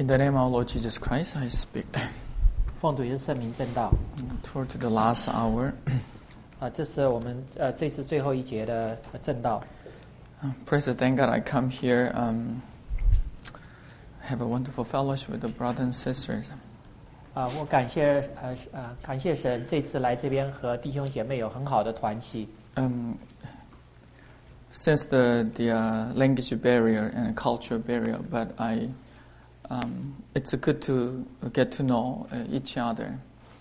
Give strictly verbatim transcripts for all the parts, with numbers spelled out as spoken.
In the name of our Lord Jesus Christ, I speak. 奉主耶稣圣名正道。 Toward the last hour. 啊，这是我们呃这次最后一节的正道。 Uh, praise and thank God I come here. Um, have a wonderful fellowship with the brothers and sisters. 啊，我感谢呃呃感谢神，这次来这边和弟兄姐妹有很好的团契。 Um, since the the uh, language barrier and culture barrier, but I um, it's good to get to know uh, each other,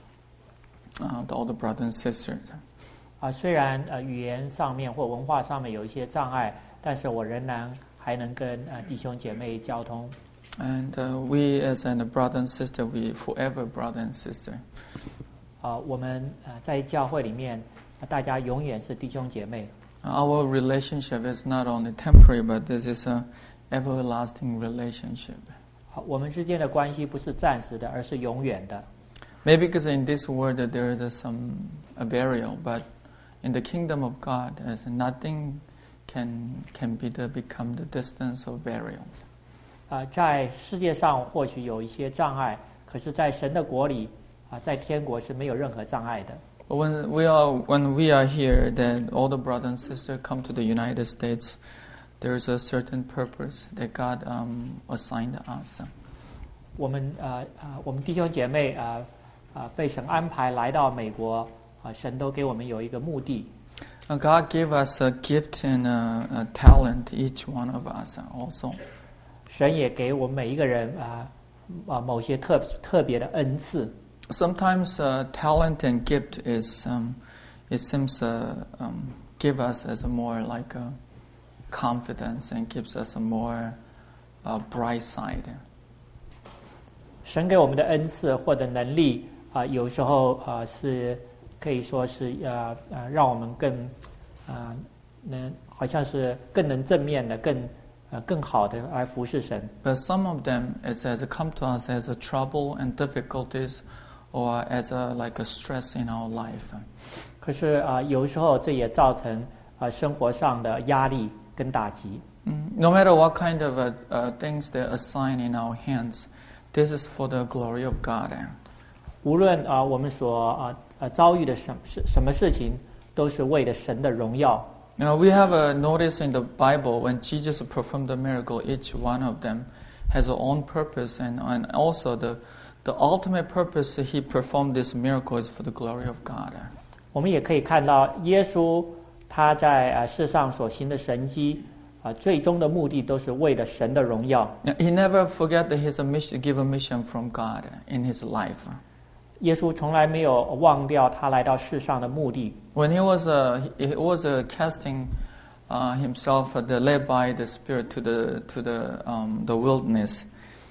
uh, all the brothers and sisters. 啊，虽然呃语言上面或文化上面有一些障碍，但是我仍然还能跟呃弟兄姐妹交通。 And uh, we, as a brother and sister, we forever brother and sister. 啊，我们呃在教会里面，大家永远是弟兄姐妹。 Our relationship is not only temporary, but this is a everlasting relationship. 好，我们之间的关系不是暂时的，而是永远的。 Maybe because in this world that there is a, some a burial, but in the kingdom of God, as nothing can can be the become the distance of burial. 啊，在世界上或许有一些障碍，可是，在神的国里，啊，在天国是没有任何障碍的。 But when we are when we are here, then all the brothers and sisters come to the United States. There is a certain purpose that God um, assigned us. 我们啊啊，我们弟兄姐妹啊啊，被神安排来到美国啊，神都给我们有一个目的。 Uh, God gave us a gift and a, a talent, each one of us also. 神也给我们每一个人啊啊某些特特别的恩赐。 Sometimes uh, talent and gift is um, it seems uh, um, give us as a more like a confidence and gives us a more uh, bright side. 神给我们的恩赐或者能力啊，有时候啊是可以说是呃呃让我们更啊能好像是更能正面的更呃更好的来服侍神。 But some of them it has come to us as a trouble and difficulties, or as a like a stress in our life. 可是啊，有时候这也造成啊生活上的压力跟打击。 Mm, no matter what kind of uh, uh, things they assign in our hands, this is for the glory of God. 无论啊我们所啊呃遭遇的什什什么事情，都是为了神的荣耀。 Now we have a notice in the Bible when Jesus performed the miracle, each one of them has their own purpose, and, and also the the ultimate purpose he performed this miracle is for the glory of God. 我们也可以看到耶稣他在啊世上所行的神迹啊，最终的目的都是为了神的荣耀。 Now, he never forget that he's a mission, give a mission from God in his life. 耶稣从来没有忘掉他来到世上的目的。 When he was uh, he was uh, casting uh, himself uh, the, led by the Spirit to the to the um, the wilderness,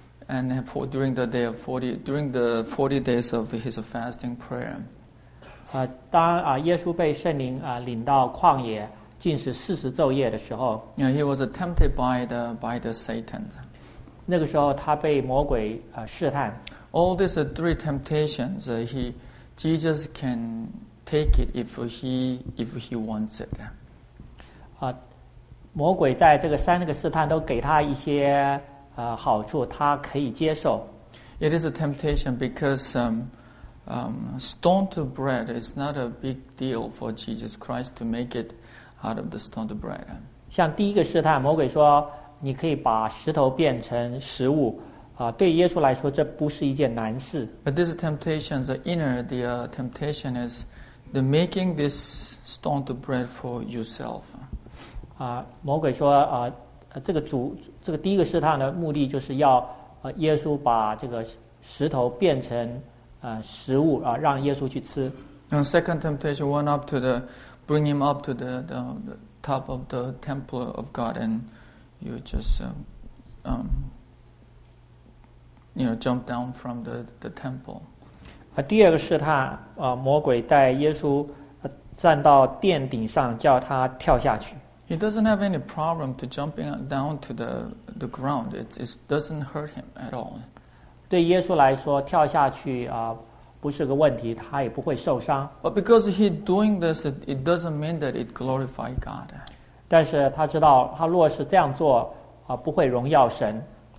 and for, during the day of forty during the forty days of his fasting prayer. 啊，当啊耶稣被圣灵啊领到旷野禁食四十昼夜的时候， You know, he was tempted by the by the Satan. 那个时候他被魔鬼啊试探。 All these uh, three temptations, uh, he Jesus can take it if he if he wants it. 啊，魔鬼在这个三个试探都给他一些呃好处，他可以接受。 It is a temptation because um, um, stone to bread is not a big deal for Jesus Christ to make it out of the stone to bread. 像第一个试探，魔鬼说你可以把石头变成食物。 啊，对耶稣来说，这不是一件难事。 But this temptation, the inner, the uh, temptation is the making this stone to bread for yourself. 啊，魔鬼说啊，这个主，这个第一个试探的目的就是要呃耶稣把这个石头变成呃食物啊，让耶稣去吃。 And second temptation went up to the, bring him up to the, the, the top of the temple of God, and you just, um, um, you know, jump down from the, the temple. 啊，第二个试探啊，魔鬼带耶稣呃站到殿顶上，叫他跳下去。 He doesn't have any problem to jumping down to the the ground. It, it doesn't hurt him at all. 对耶稣来说，跳下去啊不是个问题，他也不会受伤。 But because he doing this, it, it doesn't mean that it glorify God. 但是他知道，他若是这样做啊，不会荣耀神。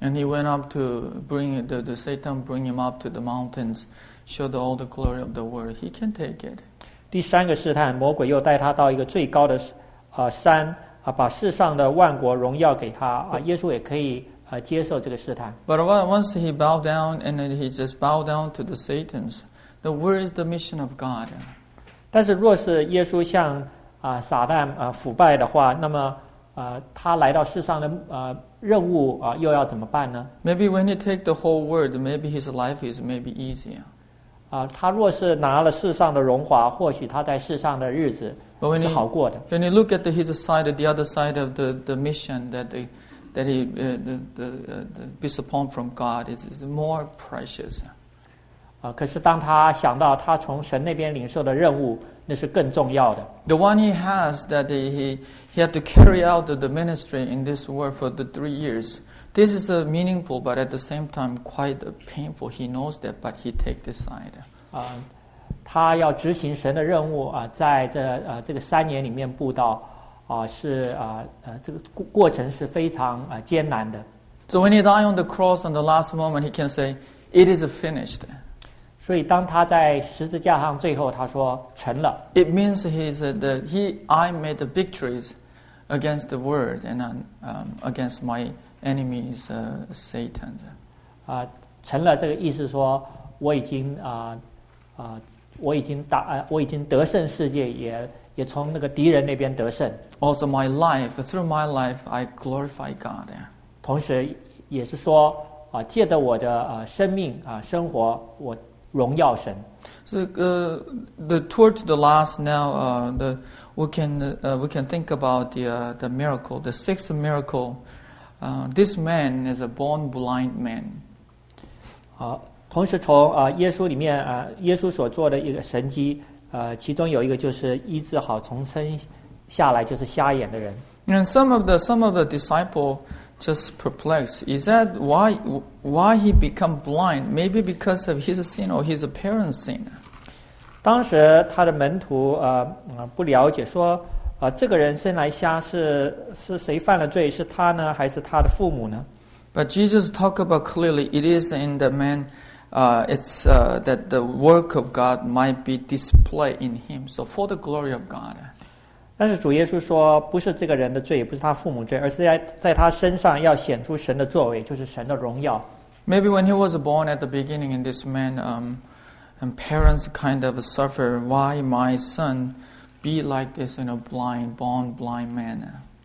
And he went up to bring the, the Satan bring him up to the mountains, show the, all the glory of the world. He can take it. 第三个试探，魔鬼又带他到一个最高的呃山啊，把世上的万国荣耀给他啊，耶稣也可以呃接受这个试探。 But once he bowed down and then he just bowed down to the Satans, then where is the mission of God? 但是若是耶稣向啊撒旦啊腐败的话，那么啊他来到世上的啊任务啊又要怎么办呢？ Maybe when he take the whole world, maybe his life is maybe easier. 啊，他若是拿了世上的荣华，或许他在世上的日子是好过的。 When you look at the, his side, the other side of the, the mission that they, that he uh, the, the, uh, the peace upon from God is, is more precious. 啊，可是当他想到他从神那边领受的任务，那是更重要的。 The one he has that he he have to carry out the, the ministry in this world for the three years. This is uh, meaningful, but at the same time quite uh, painful. He knows that, but he take this side. 啊，他要执行神的任务啊，在这呃这个三年里面布道啊，是啊呃这个过过程是非常啊艰难的。 So when he died on the cross on the last moment, he can say, "It is finished." 所以当他在十字架上最后他说成了。 It means he's uh, the he I made the victories against the world and um, against my enemies, uh, Satan. 啊，成了这个意思说，我已经啊啊，我已经打啊，我已经得胜世界，也也从那个敌人那边得胜。 Also, my life through my life, I glorify God. 同时，也是说啊，借着我的啊生命啊生活，我荣耀神。 So uh, the toward the last now, uh, the we can uh, we can think about the uh, the miracle, the sixth miracle. Uh, this man is a born blind man. 好，同时从啊耶稣里面啊耶稣所做的一个神迹，呃，其中有一个就是医治好从生下来就是瞎眼的人。 And some of the some of the disciple just perplexed. Is that why why he become blind? Maybe because of his sin or his parents' sin. 当时他的门徒呃呃不了解说啊、呃、这个人生来瞎是是谁犯了罪？是他呢，还是他的父母呢？ But Jesus talked about clearly. It is in the man. Uh, it's uh, that the work of God might be displayed in him. So for the glory of God. 但是主耶稣说，不是这个人的罪，也不是他父母罪，而是在在他身上要显出神的作为，就是神的荣耀。 Maybe when he was born at the beginning, in this man, um, and parents kind of suffer. Why my son be like this, you know, blind, born blind man,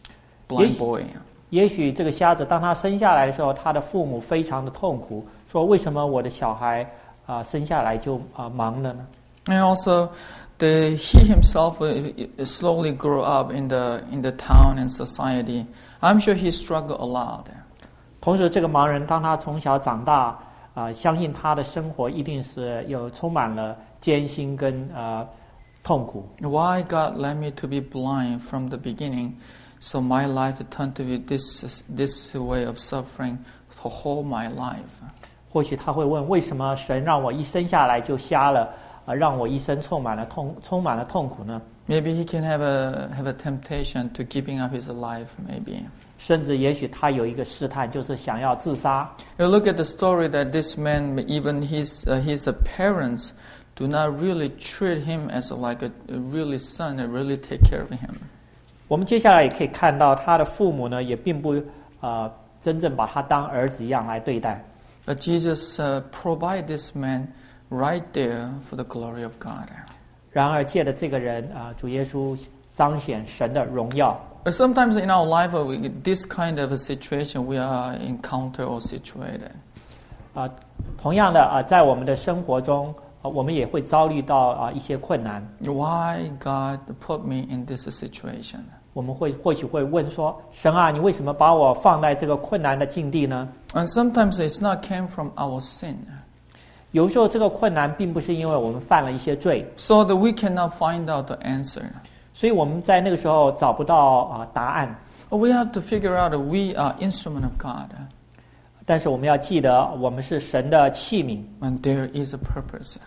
blind boy? 也许这个瞎子当他生下来的时候，他的父母非常的痛苦，说为什么我的小孩啊、呃、生下来就啊、呃、盲了呢？ And also, the he himself uh, slowly grew up in the in the town and society. I'm sure he struggled a lot. 同时，这个盲人当他从小长大啊、呃，相信他的生活一定是有充满了艰辛跟呃痛苦。 Why God let me to be blind from the beginning, so my life turned to be this this way of suffering for whole my life? 或许他会问：为什么神让我一生下来就瞎了，啊、呃，让我一生充满了痛，充满了痛苦呢？ Maybe he can have a have a temptation to giving up his life. Maybe. 甚至也许他有一个试探，就是想要自杀。 You look at the story that this man, even his uh, his uh, parents, do not really treat him as a, like a, a really son and really take care of him. 我们接下来也可以看到，他的父母呢，也并不呃真正把他当儿子一样来对待。 But Jesus uh, provide this man right there for the glory of God. 然而借着这个人啊、呃，主耶稣彰显神的荣耀。 But sometimes in our life, uh, we, this kind of a situation we are encounter or situated. 啊、呃，同样的啊、呃，在我们的生活中啊、呃，我们也会遭遇到啊、呃、一些困难。 Why God put me in this situation? 我们会或许会问说：神啊，你为什么把我放在这个困难的境地呢？ And sometimes it's not came from our sin. 有时候这个困难并不是因为我们犯了一些罪， So that we cannot find out the answer. 所以我们在那个时候找不到啊、呃、答案。 We have to figure out that we are instrument of God. 但是我们要记得，我们是神的器皿， And there is a purpose. 啊、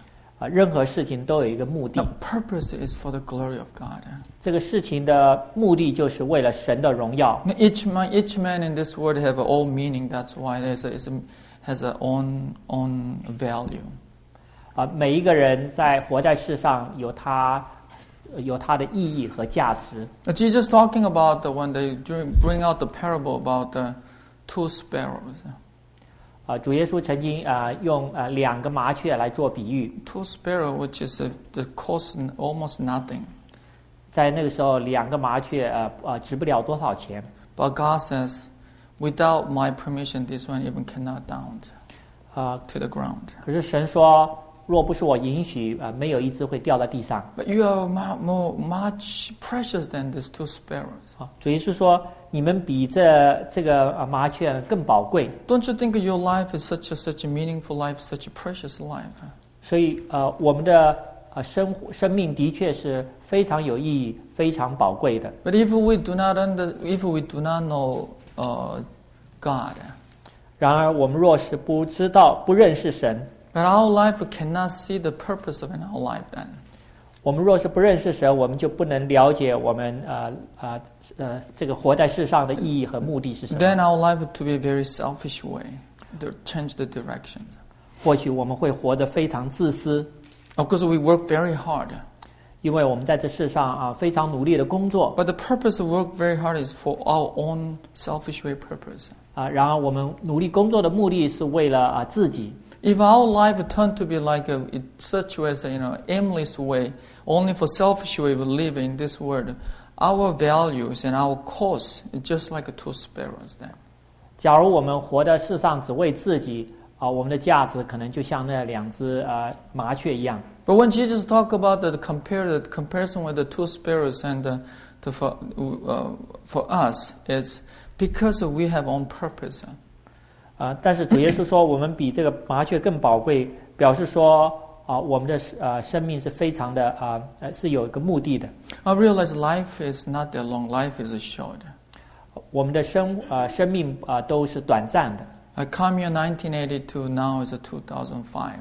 啊，任何事情都有一个目的。 The purpose is for the glory of God. 这个事情的目的就是为了神的荣耀。 Each man, each man in this world have all meaning. That's why it has a own own value. 啊，每一个人在活在世上有他有他的意义和价值。 Jesus talking about the when they bring out the parable about the two sparrows. 啊，主耶稣曾经啊用啊两个麻雀来做比喻。 Two sparrows, which is a, the cost almost nothing. 在那个时候，两个麻雀呃呃值不了多少钱。 But God says, without my permission, this one even cannot down 啊 to the ground. 可是神说，若不是我允许，啊，没有一只会掉在地上。 But you are more much precious than these two sparrows. 啊，主耶稣说，你们比这这个啊麻雀更宝贵。 Don't you think your life is such a such a meaningful life, such a precious life? 所以呃，我们的啊生生命的确是非常有意义、非常宝贵的。 But if we do not under, if we do not know uh, God, 然而我们若是不知道、不认识神， but our life cannot see the purpose of in our life. Then 我们若是不认识神，我们就不能了解我们呃呃呃这个活在世上的意义和目的是什么。 then our life to be a very selfish way, to change the direction. 或许我们会活得非常自私。 Of course, we work very hard. 因为我们在这世上啊非常努力的工作。 But the purpose of work very hard is for our own selfish way purpose. 啊，然而我们努力工作的目的是为了啊自己。 If our life turned to be like a it, such as a, you know aimless way, only for selfish way we live in this world, our values and our cause is just like a two sparrows. Then, 假如我们活在世上只为自己啊，我们的价值可能就像那两只啊麻雀一样。 But when Jesus talked about the compare the comparison with the two sparrows and the, the for uh, for us, it's because we have own purpose. 啊，但是主耶稣说，我们比这个麻雀更宝贵，表示说啊，我们的呃生命是非常的啊呃是有一个目的的。 I realize life is not that long. Life is short. 我们的生啊生命啊都是短暂的。 I come here in nineteen eighty-two. Now is two thousand five.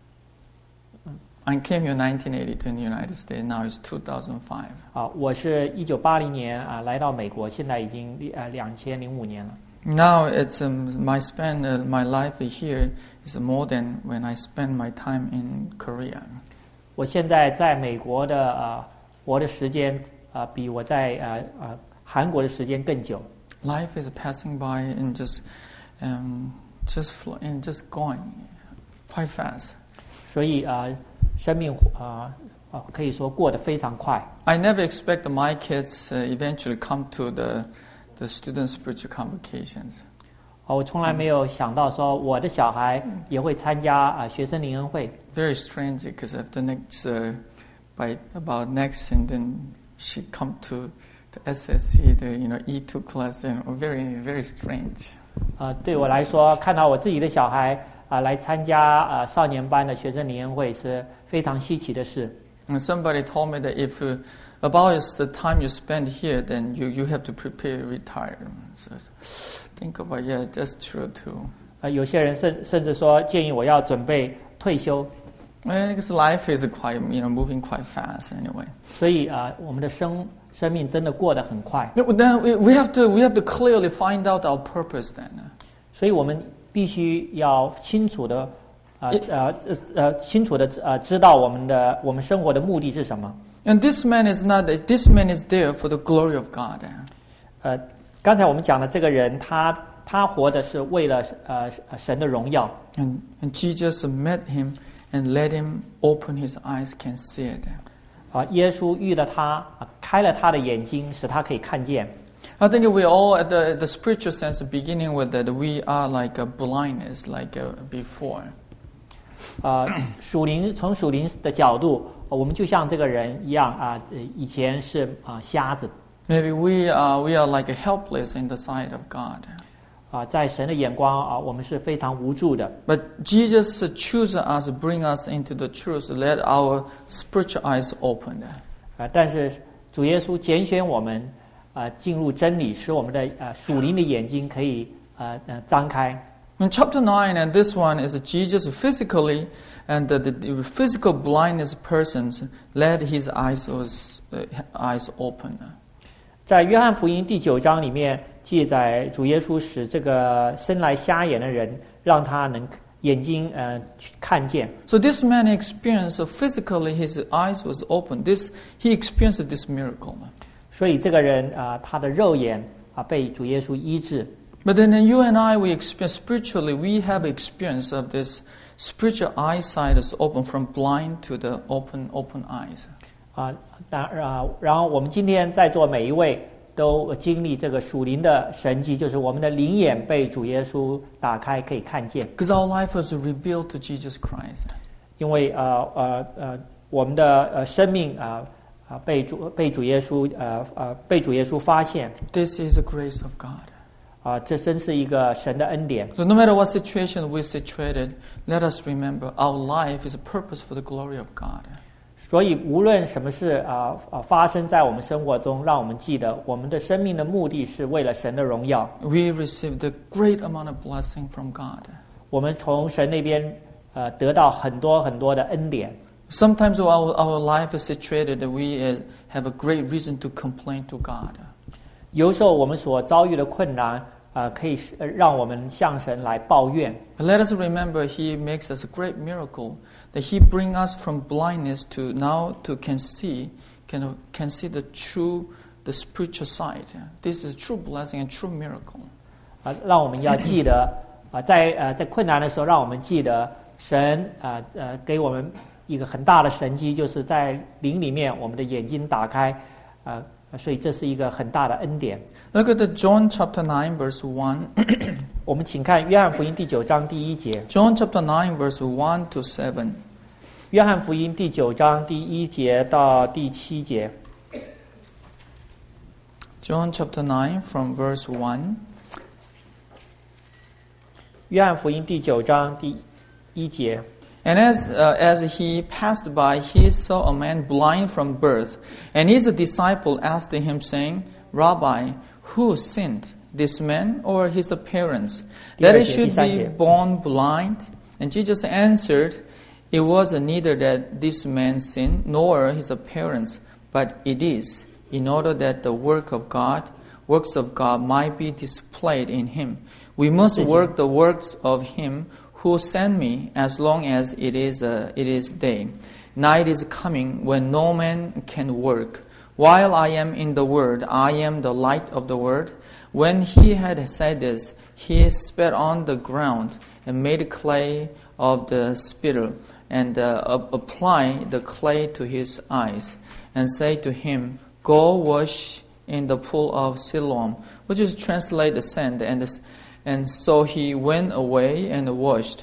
I came here in nineteen eighty-two in the United States. Now it's two thousand five. 啊，我是一九八零年啊来到美国，现在已经呃两千零五年了。 Now it's um, my spend uh, my life here is more than when I spend my time in Korea. 我现在在美国的啊活的时间啊比我在呃呃韩国的时间更久。 Life is passing by and just um, just fl- and just going quite fast. 所以啊，生命啊啊可以说过得非常快。 I never expect my kids uh, eventually come to the the student spiritual convocations. 啊，我从来没有想到说我的小孩也会参加啊学生灵恩会。 Very strange because after next uh, by about next and then she come to the S S C, the you know E two class, and very very strange. 啊，对我来说，看到我自己的小孩啊来参加啊少年班的学生灵恩会是非常稀奇的事。 And somebody told me that if uh, about is the time you spend here, then you, you have to prepare retirement. So think about yeah, that's true too. 啊，有些人甚甚至说建议我要准备退休。 And because life is quite you know moving quite fast anyway. 所以啊，我们的生生命真的过得很快。 Then we, we have to we have to clearly find out our purpose then. 所以我们必须要清楚的。 啊呃呃呃，清楚的呃知道我们的我们生活的目的是什么。 And this man is not. This man is there for the glory of God. 呃，刚才我们讲的这个人，他他活的是为了呃神的荣耀。 And and Jesus met him and let him open his eyes, can see it. 啊，耶稣遇了他，啊开了他的眼睛，使他可以看见。 I think we all, at the, the spiritual sense, beginning with that, we are like a blindness, like a before. 啊，属灵从属灵的角度，我们就像这个人一样啊，以前是啊瞎子。 Maybe we are we are like helpless in the sight of God. 啊，在神的眼光啊，我们是非常无助的。 But Jesus chooses us, bring us into the truth, let our spiritual eyes open. 啊，但是主耶稣拣选我们啊，进入真理，使我们的啊属灵的眼睛可以啊呃张开。 In chapter nine, and this one is Jesus physically, and the, the physical blindness persons let his eyes was uh, eyes open. 在约翰福音第九章里面记载，主耶稣使这个生来瞎眼的人，让他能眼睛呃看见。 So this man experienced physically his eyes was open. This he experienced this miracle. 所以这个人啊、呃，他的肉眼啊被主耶稣医治。 But then you and I, we experience spiritually, we have experience of this spiritual eyesight is open from blind to the open open eyes. 啊，然啊，然后我们今天在座每一位都经历这个属灵的神迹，就是我们的灵眼被主耶稣打开，可以看见。 Because our life was revealed to Jesus Christ. 因为呃呃呃，我们的呃生命啊啊、呃、被主被主耶稣呃呃被主耶稣发现。 This is the grace of God. 啊，这真是一个神的恩典。 So no matter what situation we're situated, let us remember our life is a purpose for the glory of God. 所以无论什么事啊啊发生在我们生活中，让我们记得我们的生命的目的是为了神的荣耀。 We receive the great amount of blessing from God. 我们从神那边呃得到很多很多的恩典。 Sometimes our our life is situated that we have a great reason to complain to God. 有时候我们所遭遇的困难。啊，可以让我们向神来抱怨。 But let us remember, He makes us a great miracle that He brings us from blindness to now to can see, can can see the true, the spiritual side. This is true blessing and true miracle. 啊，让我们要记得啊，在呃在困难的时候，让我们记得神啊呃给我们一个很大的神迹，就是在灵里面，我们的眼睛打开啊。所以这是一个很大的恩典。 Look at the John chapter nine verse one. 我们请看约翰福音第九章第一节。 John chapter nine verse one to seven. 约翰福音第九章第一节到第七节。 John chapter nine from verse one. 约翰福音第九章第一节。 And as uh, as he passed by, he saw a man blind from birth. And his disciple asked him, saying, Rabbi, who sinned, this man or his parents, that he should be born blind? And Jesus answered, It was neither that this man sinned, nor his parents, but it is, in order that the work of God, works of God might be displayed in him. We must work the works of him who sent me, as long as it is uh, it is day. Night is coming when no man can work. While I am in the world, I am the light of the world. When he had said this, he spat on the ground and made clay of the spittle, and uh, applied the clay to his eyes, and said to him, Go wash in the pool of Siloam, which is translated sand, and the And so he went away and washed,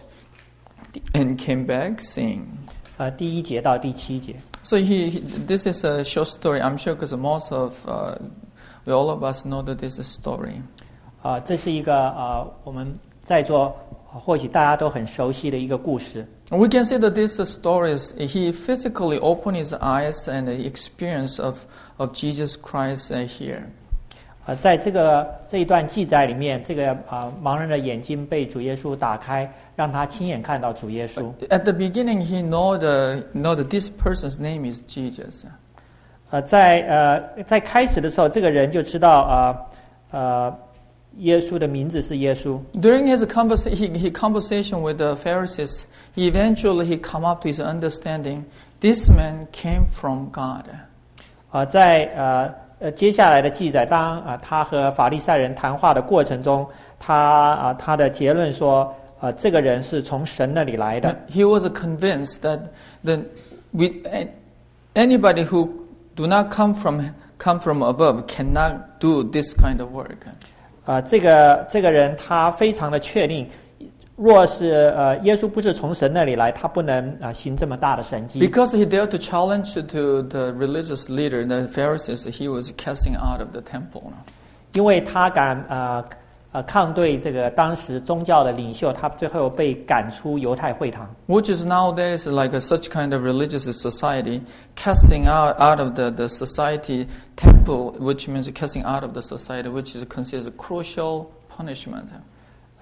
and came back seeing. 呃，第一节到第七节。 So he, he this is a short story. I'm sure because most of uh, we all of us know that this is a story. 啊、呃，这是一个呃，我们在座或许大家都很熟悉的一个故事。 We can see that this story is he physically opened his eyes and the experience of of Jesus Christ uh, here. 啊，在这个这一段记载里面，这个啊盲人的眼睛被主耶稣打开，让他亲眼看到主耶稣。 At the beginning, he know the know that this person's name is Jesus. 呃，在呃在开始的时候，这个人就知道啊呃耶稣的名字是耶稣。 During his conversation, he, he conversation with the Pharisees, he eventually he come up to his understanding. This man came from God. 啊，在呃。呃，接下来的记载，当啊他和法利赛人谈话的过程中，他啊他的结论说，呃，这个人是从神那里来的。 He was convinced that the with anybody who do not come from come from above cannot do this kind of work. 啊，这个这个人他非常的确定。若是呃耶稣不是从神那里来，他不能啊行这么大的神迹。 Because he dared to challenge to the religious leader, the Pharisees, he was casting out of the temple. 因为他敢呃呃抗对这个当时宗教的领袖，他最后被赶出犹太会堂。 Which is nowadays like a, such kind of religious society, casting out out of the the society temple, which means casting out of the society, which is considered a crucial punishment.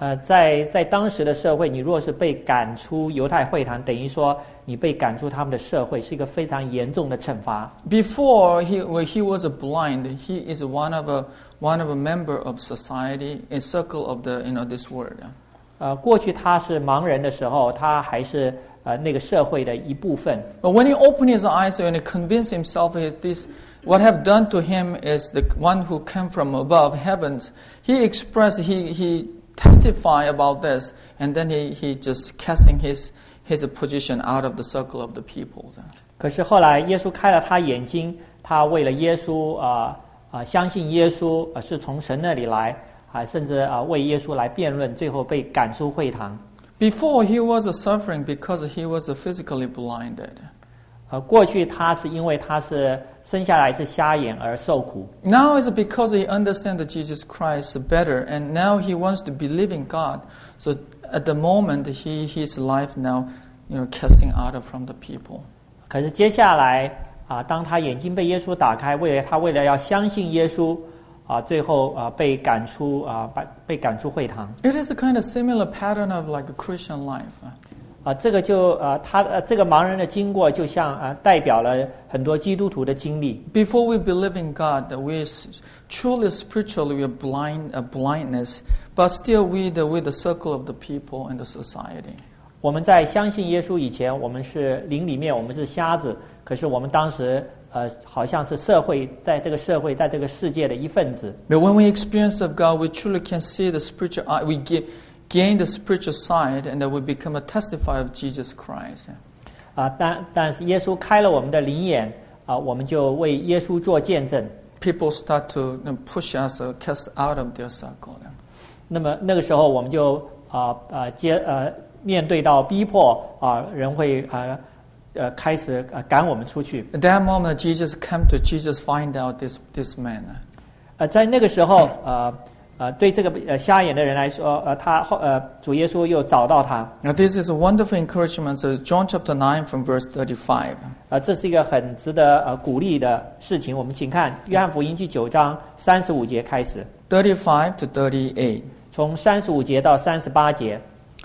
呃，在在当时的社会，你若是被赶出犹太会堂，等于说你被赶出他们的社会，是一个非常严重的惩罚。 Before he, when he was blind, he is one of a one of a member of society, a circle of the you know this world. 呃，过去他是盲人的时候，他还是呃那个社会的一部分。 But when he opened his eyes and he convinced himself that this, what have done to him is the one who came from above heavens, he expressed, he he testify about this, and then he he just casting his his position out of the circle of the people. 可是后来耶稣开了他眼睛，他为了耶稣啊啊、呃呃、相信耶稣、呃、是从神那里来啊、呃，甚至啊、呃、为耶稣来辩论，最后被赶出会堂。 Before he was suffering because he was physically blinded. 呃，过去他是因为他是生下来是瞎眼而受苦。 Now it's because he understands Jesus Christ better, and now he wants to believe in God. So at the moment, he his life now, you know, casting out from the people. 可是接下来啊，当他眼睛被耶稣打开，为了他为了要相信耶稣啊，最后啊被赶出啊被被赶出会堂。 It is a kind of similar pattern of like a Christian life. 啊，这个就呃，他呃，这个盲人的经过，就像啊、呃，代表了很多基督徒的经历。 Before we believe in God, we truly spiritually we are blind, a blindness, but still we the with the circle of the people and the society. 我们在相信耶稣以前，我们是灵里面，我们是瞎子，可是我们当时呃，好像是社会，在这个社会，在这个世界的一份子。 But when we experience of God, we truly can see the spiritual eye. We get gain the spiritual side, and that we become a testify of Jesus Christ. 啊，但但是耶稣开了我们的灵眼啊，我们就为耶稣做见证。 People start to push us, or cast out of their circle. 那么那个时候，我们就啊啊接呃面对到逼迫啊，人会啊呃开始呃赶我们出去。 At that moment, Jesus came to Jesus find out this this man. 呃，在那个时候，呃。呃，对这个呃瞎眼的人来说，呃，他后呃主耶稣又找到他。 Now this is a wonderful encouragement. So John chapter nine from verse thirty-five. 呃，这是一个很值得呃鼓励的事情。我们请看约翰福音第九章三十五节开始。 Thirty-five to thirty-eight. 从三十五节到三十八节。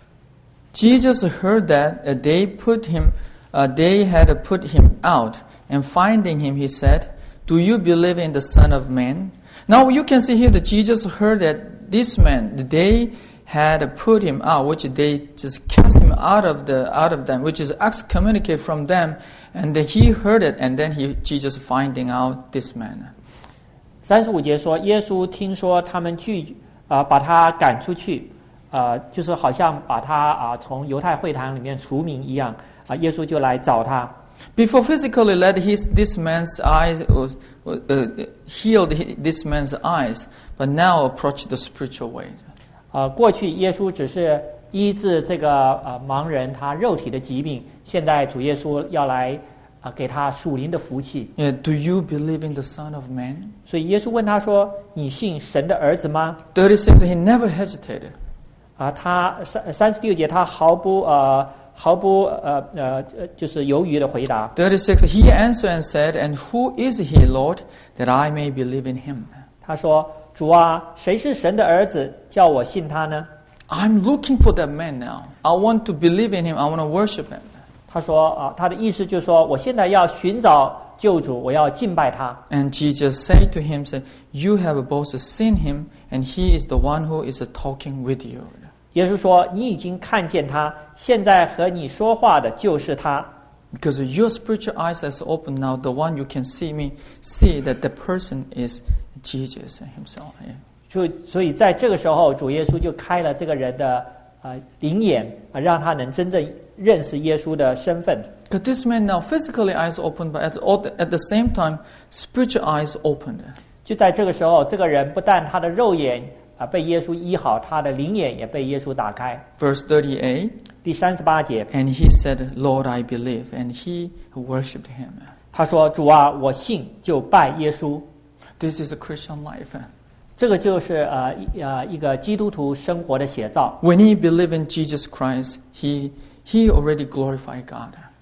Jesus heard that uh, they put him, uh, they had put him out, and finding him, he said, "Do you believe in the Son of Man?" Now you can see here that Jesus heard that this man, they had put him out, which they just cast him out of the out of them, which is excommunicate from them, and then he heard it, and then he Jesus finding out this man. 三十五节说，耶稣听说他们拒啊、呃、把他赶出去，呃，就是好像把他啊、呃、从犹太会堂里面除名一样啊、呃，耶稣就来找他。 Before physically let his this man's eyes was, uh, healed this man's eyes, but now approach the spiritual way. 呃，过去耶稣只是医治这个呃盲人他肉体的疾病，现在主耶稣要来啊、呃、给他属灵的福气。 Yeah, do you believe in the Son of Man? 所以耶稣问他说：“你信神的儿子吗？” Thirty-six, he never hesitated. 啊、呃，他三三十六节他毫不呃。毫不呃呃就是犹豫的回答。 Thirty-six, he answered and said, "And who is he, Lord, that I may believe in him?" 他说：“主啊，谁是神的儿子，叫我信他呢？” I'm looking for that man now. I want to believe in him. I want to worship him. 他说啊，他的意思就是说，我现在要寻找救主，我要敬拜他。 And Jesus said to him, "Say, you have both seen him, and he is the one who is talking with you." 耶稣说：“你已经看见他，现在和你说话的就是他。” Because your spiritual eyes has opened now, the one you can see me, see that the person is Jesus himself. Yeah. 所以，所以在这个时候，主耶稣就开了这个人的呃灵眼啊，让他能真正认识耶稣的身份。 Because this man now physically eyes opened, but at, at the same time, spiritual eyes opened. 就在这个时候，这个人不但他的肉眼啊被耶稣医好，他的灵眼也被耶稣打开。 Verse thirty-eight. 第三十八节。 And he said, "Lord, I believe," and he worshipped him. 他说：“主啊，我信，就拜耶稣。” This is a Christian life. 这个就是呃一呃一个基督徒生活的写照。 When he believed in Jesus Christ, he he already glorified God.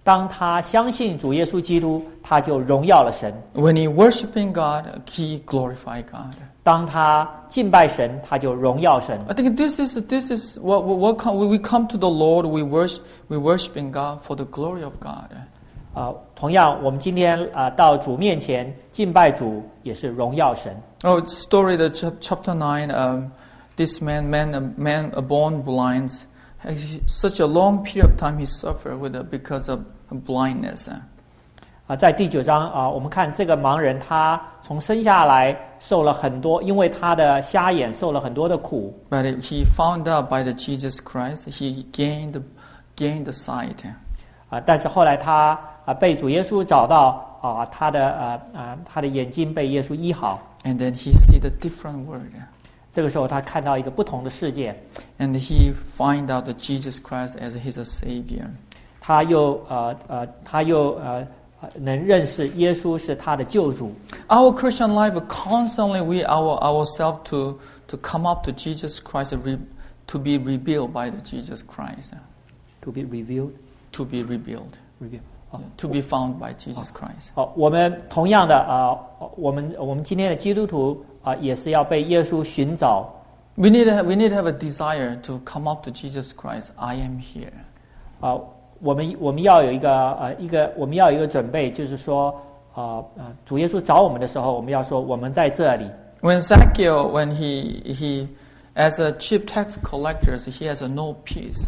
当他相信主耶稣基督，他就荣耀了神。 When he worshiping God, he glorify God. 当他敬拜神，他就荣耀神。 I think this is this is what what, what come, we come to the Lord. We worship we worshiping God for the glory of God. 啊，同样，我们今天啊到主面前敬拜主，也是荣耀神。 Oh, story the chapter nine. Um, this man, man, a man, a born blind, such a long period of time he suffered with it because of blindness. 啊，在第九章啊，我们看这个盲人，他从生下来受了很多，因为他的瞎眼受了很多的苦。 But he found out by the Jesus Christ, he gained gained the sight. 啊，但是后来他啊被主耶稣找到啊，他的呃啊他的眼睛被耶稣医好。 And then he see the different world. 这个时候他看到一个不同的世界。 And he find out that Jesus Christ as his savior. 他又呃呃他又呃能认识耶稣是他的救主。 Our Christian life constantly we our ourselves to to come up to Jesus Christ re, to be revealed by the Jesus Christ. To be revealed. To be revealed. Revealed. To be found by Jesus Christ. 好，我们同样的啊、呃，我们我们今天的基督徒啊、呃，也是要被耶稣寻找。 We need to, we need to have a desire to come up to Jesus Christ. I am here. 啊、呃，我们我们要有一个呃一个我们要有一个准备，就是说啊呃主耶稣找我们的时候，我们要说我们在这里。 When Zacchaeus, when he he as a chief tax collector, he has a no peace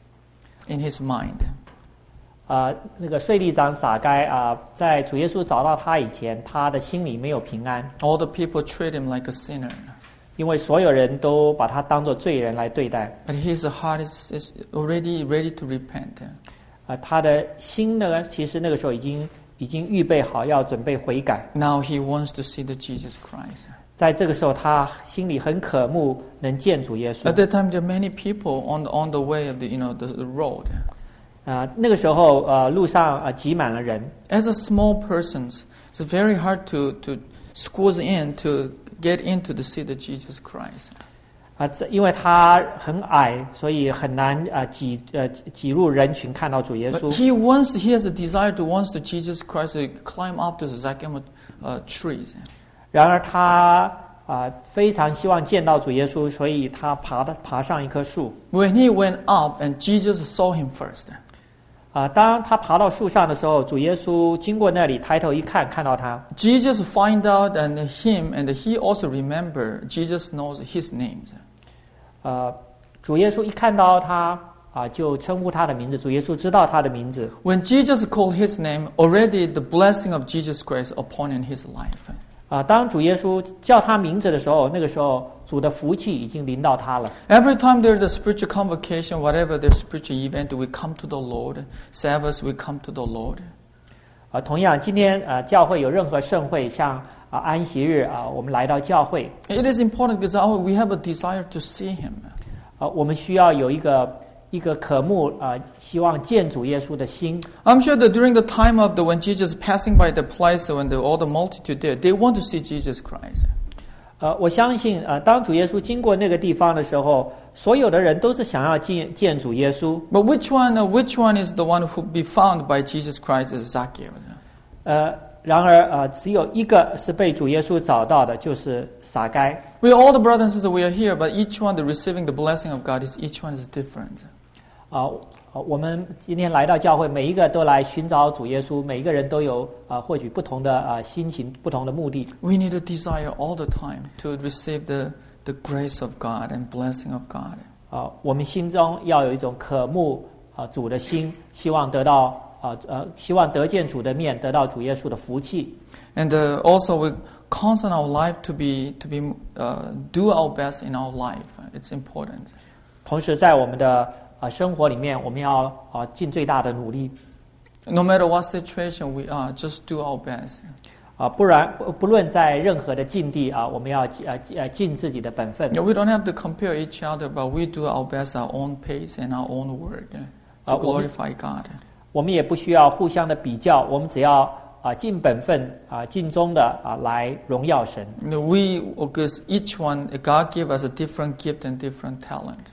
in his mind. 啊、呃，那个税吏长撒该啊、呃，在主耶稣找到他以前，他的心里没有平安。 All the people treat him like a sinner. 因为所有人都把他当作罪人来对待。 But his heart is, is already ready to repent. 啊、呃，他的心呢，其实那个时候已经已经预备好要准备悔改。 Now he wants to see the Jesus Christ. 在这个时候，他心里很渴慕能见主耶稣。 At that time, there are many people on the, on the way of the you know the, the road. 啊、呃，那个时候呃，路上啊、呃、挤满了人。 As a small person, it's very hard to to squeeze in to get into the see the Jesus Christ. 啊、呃，因为他很矮，所以很难啊、呃、挤呃挤入人群看到主耶 But 稣。 he wants he has a desire to wants the Jesus Christ to climb up to the Zacchaeus uh, trees. 然而他啊、呃、非常希望见到主耶稣，所以他爬的爬上一棵树。 When he went up and Jesus saw him first. 啊、呃，当他爬到树上的时候，主耶稣经过那里，抬头一看，看到他。 Jesus find out and him and he also remember Jesus knows his names. 呃，主耶稣一看到他啊、呃，就称呼他的名字。主耶稣知道他的名字。 When Jesus called his name, already the blessing of Jesus Christ upon in his life. 啊、呃，当主耶稣叫他名字的时候，那个时候主的福气已经临到他了。 Every time there's a spiritual convocation, whatever the spiritual event, we come to the Lord. Sabbath, we come to the Lord. 啊、呃，同样，今天啊、呃，教会有任何盛会，像啊、呃、安息日啊、呃，我们来到教会。 It is important because our, we have a desire to see him. 啊、呃，我们需要有一个一个渴慕啊、呃，希望见主耶稣的心。 I'm sure that during the time of the when Jesus passing by the place when the, all the multitude there, they want to see Jesus Christ. 呃，我相信呃，当主耶稣经过那个地方的时候，所有的人都是想要见见主耶稣。 But which one, uh, which one is the one who be found by Jesus Christ as Zacchaeus? 呃，然而呃，只有一个是被主耶稣找到的，就是撒该。 We all the brothers and sisters we are here, but each one the receiving the blessing of God is each one is different. 啊、呃，我们今天来到教会，每一个都来寻找主耶稣，每一个人都有啊、呃，或许不同的啊、呃、心情、不同的目的。 We need a desire all the time to receive the the grace of God and blessing of God. 啊、呃，我们心中要有一种渴慕啊、呃、主的心，希望得到啊 呃, 呃，希望得见主的面，得到主耶稣的福气。 And uh, also we constant our life to be to be uh, do our best in our life. It's important. 同时，在我们的啊生活里面，我们要啊尽最大的努力。 No matter what situation we are, just do our best. 啊，不然不不论在任何的境地啊，我们要呃呃尽自己的本分。 We don't have to compare each other, but we do our best, our own pace and our own work to Uh, glorify God. 我们也不需要互相的比较，我们只要啊尽本分啊尽忠的啊来荣耀神。 You know, we, because each one, God gave us a different gift and different talent.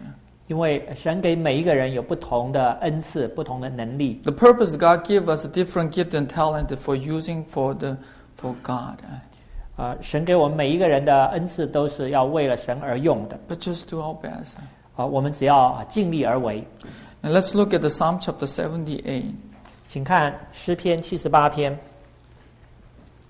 因为神给每一个人有不同的恩赐、不同的能力。 The purpose God give us a different gift and talent for using for the for God. 啊，神给我们每一个人的恩赐都是要为了神而用的。 But just do our best. 啊，我们只要啊尽力而为。 And let's look at the Psalm chapter seventy-eight. 请看诗篇七十八篇。